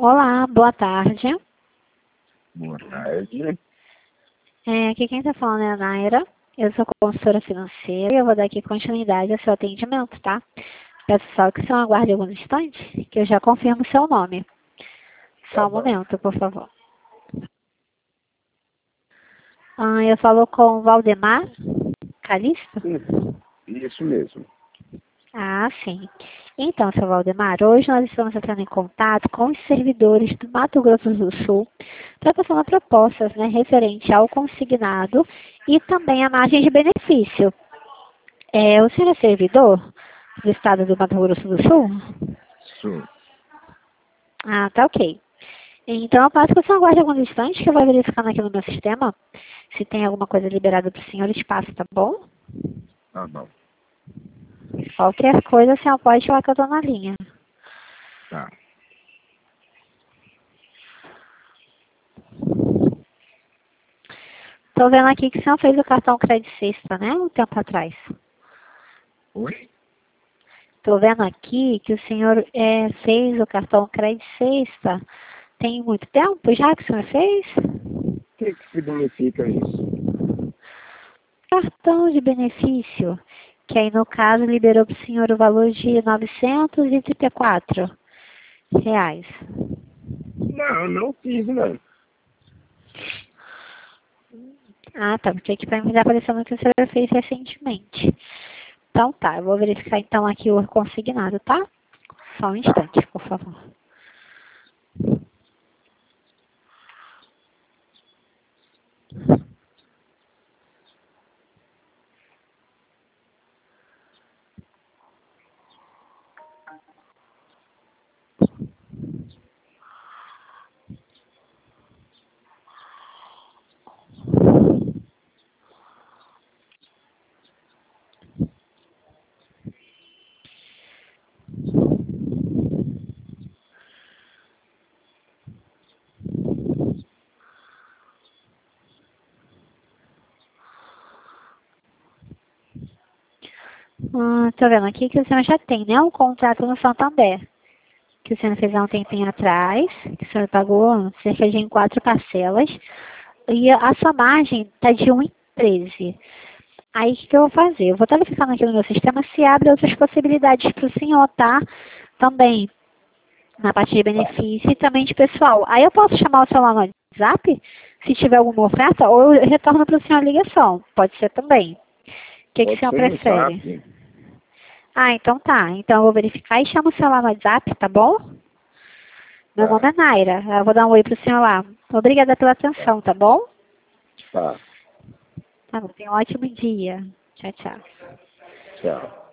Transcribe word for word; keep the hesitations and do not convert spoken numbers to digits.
Olá, boa tarde. Boa tarde. É, aqui quem está falando é a Naira. Eu sou consultora financeira e eu vou dar aqui continuidade ao seu atendimento, tá? Peço só que o senhor aguarde alguns instantes, que eu já confirmo o seu nome. Só Tá um bom. momento, por favor. Ah, eu falo com o Valdemar Calixto? Isso, isso mesmo. Ah, sim. Então, seu Valdemar, hoje nós estamos entrando em contato com os servidores do Mato Grosso do Sul para passar propostas, né, referente ao consignado e também a margem de benefício. É, o senhor é servidor do estado do Mato Grosso do Sul? Sim. Ah, tá ok. Então, eu passo que o senhor aguarde alguns instantes que eu vou verificando aqui no meu sistema se tem alguma coisa liberada para o senhor, espaço, tá bom? Tá bom. Qualquer coisa, o senhor pode falar que eu estou na linha. Tá. Estou vendo aqui que o senhor fez o cartão Crédito Sexta, né? Um tempo atrás. Oi? Estou vendo aqui que o senhor é, fez o cartão Crédito Sexta. Tem muito tempo já que o senhor fez? O que, que significa isso? Cartão de benefício, que aí no caso liberou para o senhor o valor de novecentos e trinta e quatro reais. Não, não fiz, não. Ah, tá, porque aqui para mim está aparecendo que o senhor fez recentemente. Então tá, eu vou verificar então aqui o consignado, tá? Só um instante, por favor. Ah, tô vendo aqui que o senhor já tem, né? Um contrato no Santander, que o senhor fez há um tempinho atrás, que o senhor pagou cerca de em quatro parcelas, e a sua margem está de um e treze. Aí, o que, que eu vou fazer? Eu vou estar verificando aqui no meu sistema se abre outras possibilidades para o senhor, tá? Também, na parte de benefício e também de pessoal. Aí eu posso chamar o celular no WhatsApp, se tiver alguma oferta, ou eu retorno para o senhor a ligação. Pode ser também. O que, que o Pode senhor ser no prefere? zap. Ah, então tá. Então eu vou verificar e chamo o celular no WhatsApp, tá bom? Meu nome Tá. é Naira. Eu vou dar um oi pro senhor lá. Obrigada pela atenção, tá bom? Tá. Tá bom. Tenha um ótimo dia. Tchau, tchau. Tchau.